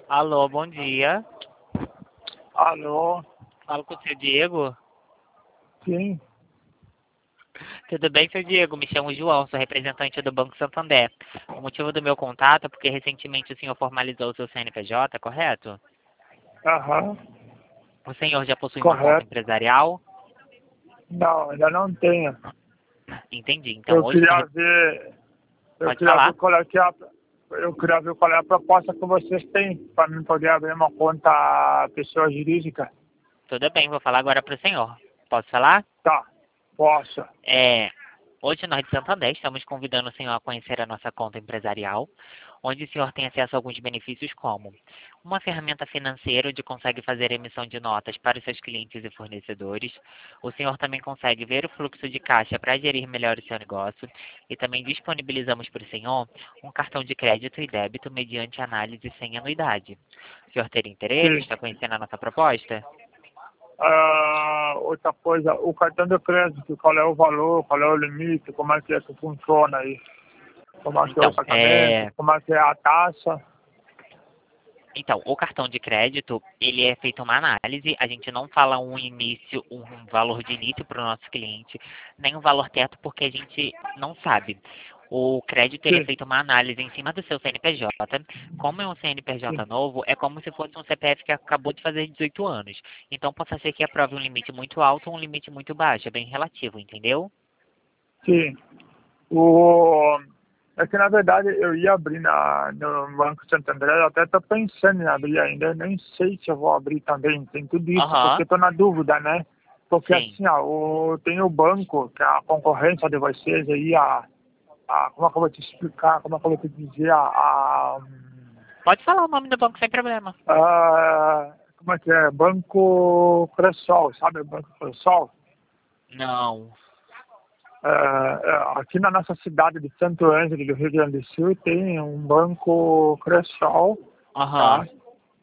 Alô, bom dia. Alô, Falo com o seu Diego. sim, Tudo bem, seu Diego? Me chamo João, sou representante do Banco Santander. O motivo do meu contato é porque recentemente o senhor formalizou o seu CNPJ, correto? aham, O senhor já possui uma conta correto. empresarial? Não, ainda não tenho. Entendi. Então, Eu hoje no... queria ver, eu Pode queria ver falar. qual é que é a, eu queria ver qual é a proposta que vocês têm para mim poder abrir uma conta pessoa jurídica. Tudo bem, vou falar agora para o senhor. Posso falar? Tá, posso. Hoje nós de Santander estamos convidando o senhor a conhecer a nossa conta empresarial, onde o senhor tem acesso a alguns benefícios como uma ferramenta financeira onde consegue fazer emissão de notas para os seus clientes e fornecedores. O senhor também consegue ver o fluxo de caixa para gerir melhor o seu negócio e também disponibilizamos para o senhor um cartão de crédito e débito mediante análise sem anuidade. O senhor teria interesse? Sim. Está conhecendo a nossa proposta? Outra coisa, o cartão de crédito, qual é o valor, qual é o limite, como é que funciona aí? Como é que é o Então, pagamento, como é que é a taxa? Então, o cartão de crédito, ele é feito uma análise, a gente não fala um valor de início para o nosso cliente, nem um valor teto, porque a gente não sabe. O crédito, ele é Sim, feito uma análise em cima do seu CNPJ. Como é um CNPJ sim, novo, é como se fosse um CPF que acabou de fazer 18 anos. Então, pode ser que aprove um limite muito alto ou um limite muito baixo, é bem relativo, entendeu? sim. O, É que na verdade eu ia abrir no Banco Santander, eu até estou pensando em abrir ainda, eu nem sei se eu vou abrir também, tem tudo isso, porque Aham, estou na dúvida, né? Porque sim. assim, tem o banco, que é a concorrência de vocês aí, como é que eu vou te explicar, como é que eu vou te dizer, Pode falar o nome do banco sem problema. como é que é? Banco Cressol, sabe o Banco Cressol? Não. Aqui na nossa cidade de Santo Ângelo, do Rio Grande do Sul, tem um banco Cressol, Aham, tá?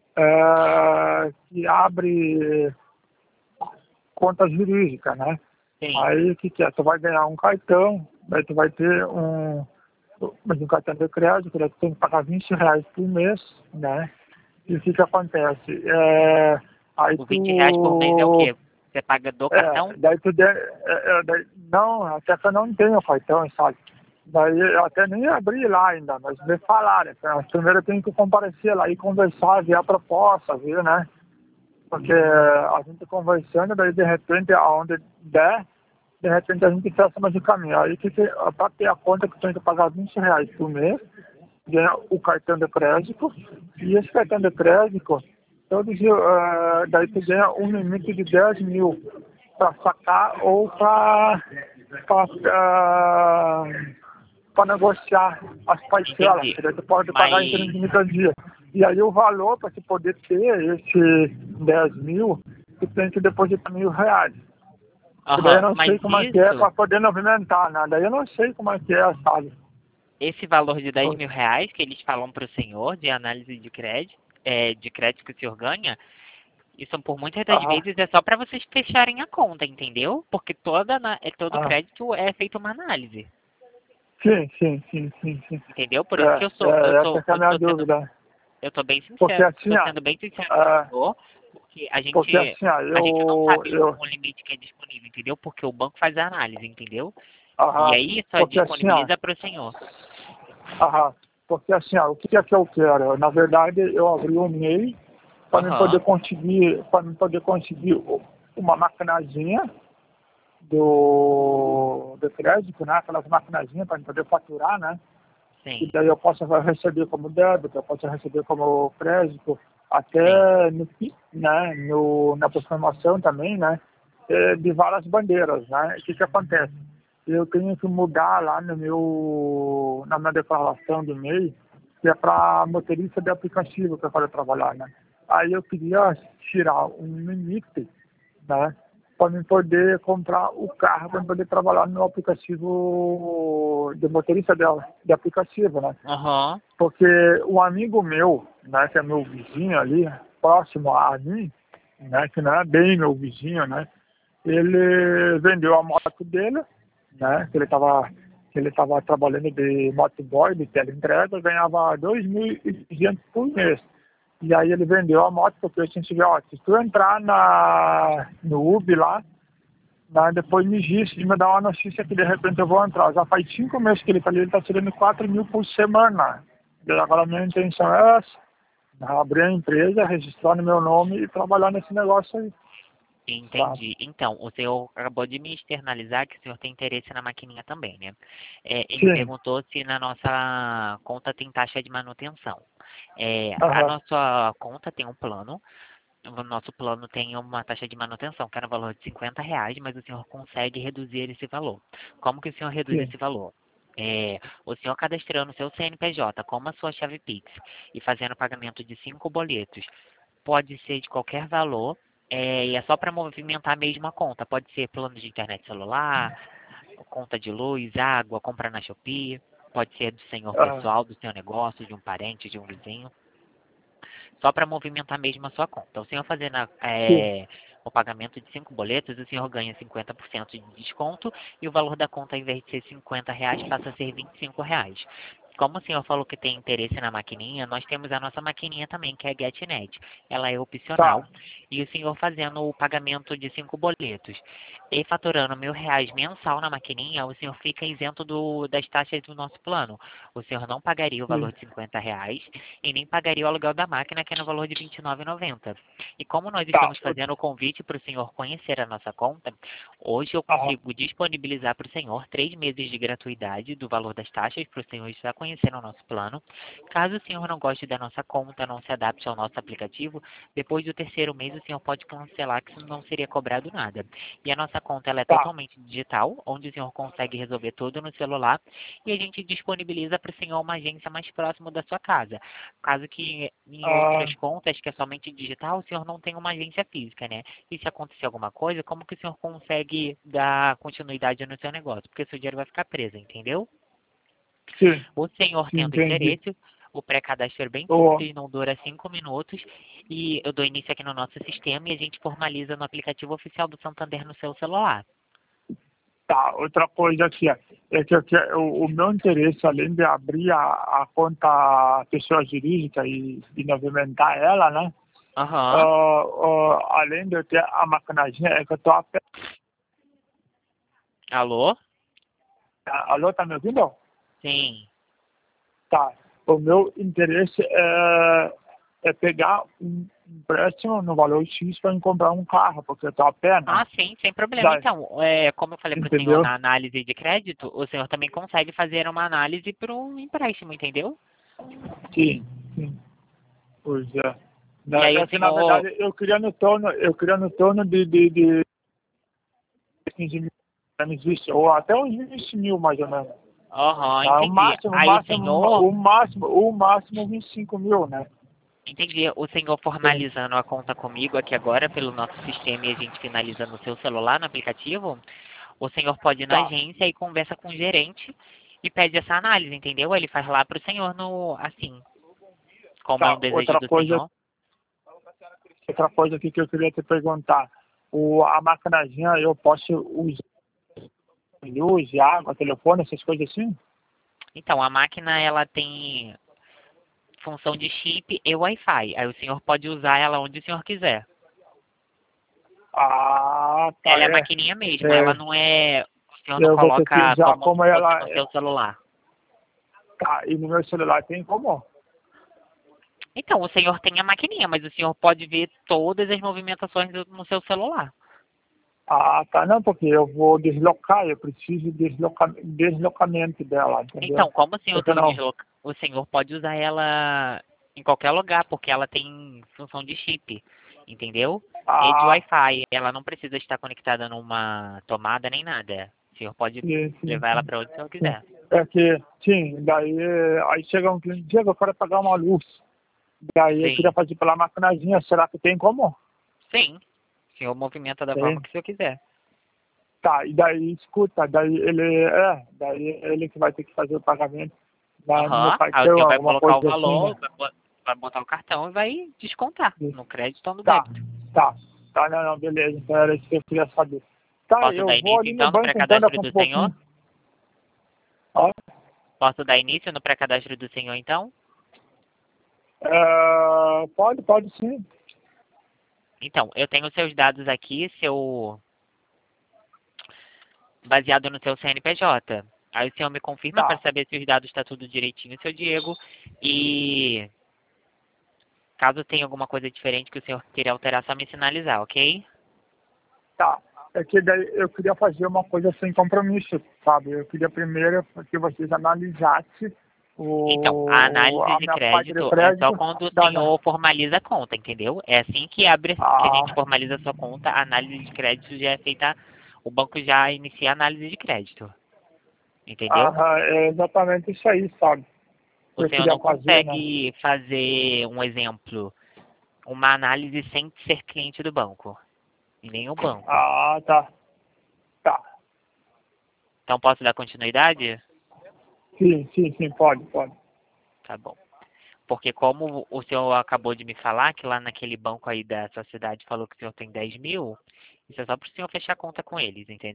Que abre conta jurídica, né? sim. Aí o que que é? Tu vai ganhar um cartão, daí tu vai ter um cartão de crédito, daí tu tem que pagar R$ 20 por mês, né? E o que que acontece? Aí O R$ 20 por mês é o tu quê? Você paga do cartão? daí não, até que eu não tenho cartão, sabe? Daí eu até nem abri lá ainda, mas me falaram. Então, primeiro eu tenho que comparecer lá e conversar, ver a proposta, ver, né? Porque a gente conversando, daí de repente, aonde der, de repente a gente fecha mais o caminho. Aí para ter a conta que tem que pagar R$ 20 por mês, ganha o cartão de crédito, e esse cartão de crédito, daí tu ganha um limite de 10 mil para sacar ou para negociar as parcelas, Entendi. que daí tu pode pagar em Mas, 30 dias. E aí o valor para se poder ter esse 10 mil, tu tem que depositar R$ 1.000. E daí eu aham, não mas sei como é que é isso, para poder movimentar, né? Daí eu não sei como é que é, sabe? esse valor de R$ 10.000 que eles falam para o senhor de análise de crédito que o senhor ganha, isso por muitas das Aham, vezes é só para vocês fecharem a conta, entendeu? Porque todo aham. crédito é feito uma análise, Sim, sim, sim, sim, sim. entendeu? Por isso que Essa que é a minha dúvida. eu tô bem Porque sincero, assim, tô sendo bem sincero com o ah, senhor, porque porque assim, a gente não sabe o limite que é disponível, entendeu? Porque o banco faz a análise, entendeu? E aham, aí só porque assim, disponibiliza para o senhor. aham, porque assim, o que é que eu quero? Na verdade, eu abri o MEI para me poder Aham, conseguir, uma maquinazinha do crédito, né? Aquelas maquinazinhas para poder faturar, né? E sim, daí eu posso receber como débito, eu posso receber como crédito, sim. até no PIX, né? Na transformação também, né? De várias bandeiras, né? O que que acontece? Eu tenho que mudar lá na minha declaração do MEI, que é para motorista de aplicativo que eu quero trabalhar, né? Aí eu queria tirar um limite, né? Para mim poder comprar o carro, para poder trabalhar no aplicativo de motorista de aplicativo, né? Aham, Porque um amigo meu, né, que é meu vizinho ali, próximo a mim, né, que não é bem meu vizinho, né, ele vendeu a moto dele, né, que ele tava trabalhando de motoboy, de teleentrega, ganhava 2.200 por mês. E aí ele vendeu a moto, porque a gente vê, ó, se tu entrar no Uber lá, depois me diz e me dá uma notícia que de repente eu vou entrar. Já faz 5 meses que ele tá ali, ele tá tirando 4 mil por semana. E agora a minha intenção é essa, abrir a empresa, registrar no meu nome e trabalhar nesse negócio aí. Entendi. Então, o senhor acabou de me externalizar que o senhor tem interesse na maquininha também, né? Ele Sim. perguntou se na nossa conta tem taxa de manutenção. A Aham. nossa conta tem um plano. O nosso plano tem uma taxa de manutenção, que era no valor de R$ 50, mas o senhor consegue reduzir esse valor. Como que o senhor reduz Sim. esse valor? O senhor cadastrando o seu CNPJ como a sua chave Pix e fazendo pagamento de 5 boletos, pode ser de qualquer valor, e é só para movimentar mesmo a conta. Pode ser plano de internet celular, conta de luz, água, compra na Shopee, pode ser do senhor Aham. pessoal, do seu negócio, de um parente, de um vizinho, só para movimentar mesmo a sua conta. O senhor fazendo Sim. o pagamento de 5 boletos, o senhor ganha 50% de desconto e o valor da conta, ao invés de ser R$ 50, passa a ser R$ 25. Como o senhor falou que tem interesse na maquininha, nós temos a nossa maquininha também, que é a GetNet. Ela é opcional. Tá. E o senhor fazendo o pagamento de 5 boletos e faturando R$ 1.000 mensal na maquininha, o senhor fica isento das taxas do nosso plano. O senhor não pagaria o valor Sim. de R$ 50 e nem pagaria o aluguel da máquina, que é no valor de R$ 29,90. E como nós Tá. estamos fazendo o convite para o senhor conhecer a nossa conta, hoje eu Aham. consigo disponibilizar para o senhor 3 meses de gratuidade do valor das taxas para o senhor estar conhecendo o nosso plano. Caso o senhor não goste da nossa conta, não se adapte ao nosso aplicativo, depois do terceiro mês o senhor pode cancelar, que não seria cobrado nada. E a nossa conta ela é Tá. totalmente digital, onde o senhor consegue resolver tudo no celular e a gente disponibiliza para o senhor uma agência mais próxima da sua casa. Caso que em Ah, outras contas, que é somente digital, o senhor não tem uma agência física, né? E se acontecer alguma coisa, como que o senhor consegue dar continuidade no seu negócio? Porque o seu dinheiro vai ficar preso, entendeu? sim. O senhor Sim, tendo entendi. interesse, o pré-cadastro é bem Ô, simples, não dura 5 minutos, e eu dou início aqui no nosso sistema e a gente formaliza no aplicativo oficial do Santander no seu celular. tá, outra coisa aqui, ó, é que o meu interesse, além de abrir a conta pessoa jurídica e movimentar ela, né? Aham. Além de eu ter a maquinazinha, é que eu tô a pé. Alô? Alô, tá me ouvindo? Sim. Tá. O meu interesse é pegar um empréstimo no valor X para comprar um carro, porque eu tô a pé, né? Ah, sim, sem problema. Daí, Então, como eu falei para o senhor entendeu? na análise de crédito, o senhor também consegue fazer uma análise para um empréstimo, entendeu? Sim, sim. Pois é. E aí o É que, na senhor. verdade, eu queria no torno de 15 mil anos, isso, ou até uns 20 mil, mais ou menos. Aham, Tá? O entendi. máximo, o Aí o máximo, senhor. o máximo, o máximo 25 mil, né? Entendi. O senhor Sim. formalizando a conta comigo aqui agora pelo nosso sistema e a gente finaliza no seu celular, no aplicativo, o senhor pode ir na Tá, agência e conversa com o gerente e pede essa análise, entendeu? Ele faz lá para o senhor assim, como é um tá. desejo do senhor. Outra coisa aqui que eu queria te perguntar. A maquinazinha eu posso usar luz, água, telefone, essas coisas assim? Então, a máquina ela tem função de chip e Wi-Fi. Aí o senhor pode usar ela onde o senhor quiser. Ah, tá, Ela é maquininha mesmo, ela é. não é. O senhor não Eu vou ter que coloca usar como se como fosse ela. no seu celular. Tá, e no meu celular tem como? Então, o senhor tem a maquininha, mas o senhor pode ver todas as movimentações no seu celular. Ah, tá. Não, porque eu vou deslocar, eu preciso de deslocamento dela, entendeu? Então, como o senhor Porque tem não. o senhor pode usar ela em qualquer lugar, porque ela tem função de chip, entendeu? E de Ah, Wi-Fi. Ela não precisa estar conectada numa tomada nem nada. O senhor pode sim, sim, levar ela sim. para onde o senhor Sim. quiser. É que, sim, daí aí chega um cliente, Diego, eu quero pagar uma luz. Daí eu queria Sim, fazer pela maquinazinha, será que tem como? sim. O senhor movimenta da forma Tem. que o senhor quiser. Tá, e daí, escuta, daí ele que vai ter que fazer o pagamento no meu Aham. Aí o cartão, senhor vai alguma colocar o coisa assim, né? valor, vai botar o cartão e vai descontar no crédito ou no Tá, débito. tá, tá, não, não, beleza, então era isso que eu queria saber. Tá, Posso eu dar vou início ali no então no banco então pré-cadastro daqui um do senhor? pouquinho. Ó, Posso dar início no pré-cadastro do senhor então? Pode sim. Então, eu tenho seus dados aqui, baseado no seu CNPJ. Aí o senhor me confirma para Tá, saber se os dados está tudo direitinho, seu Diego. E caso tenha alguma coisa diferente que o senhor queira alterar, só me sinalizar, ok? tá. É que daí eu queria fazer uma coisa sem compromisso, sabe? Eu queria primeiro que vocês analisassem Então, a análise a de minha parte de crédito é só crédito quando o da... senhor formaliza a conta, entendeu? É assim que abre, que a gente Ah, formaliza a sua conta, a análise de crédito já é feita, o banco já inicia a análise de crédito, entendeu? é exatamente isso aí, sabe? O Eu senhor queria não fazer, né? consegue fazer um exemplo, uma análise sem ser cliente do banco, em nenhum banco. Ah, tá. Tá. Então, posso dar continuidade? Sim, pode. Tá bom. Porque como o senhor acabou de me falar que lá naquele banco aí da sua cidade falou que o senhor tem 10 mil, isso é só para o senhor fechar a conta com eles, entendeu?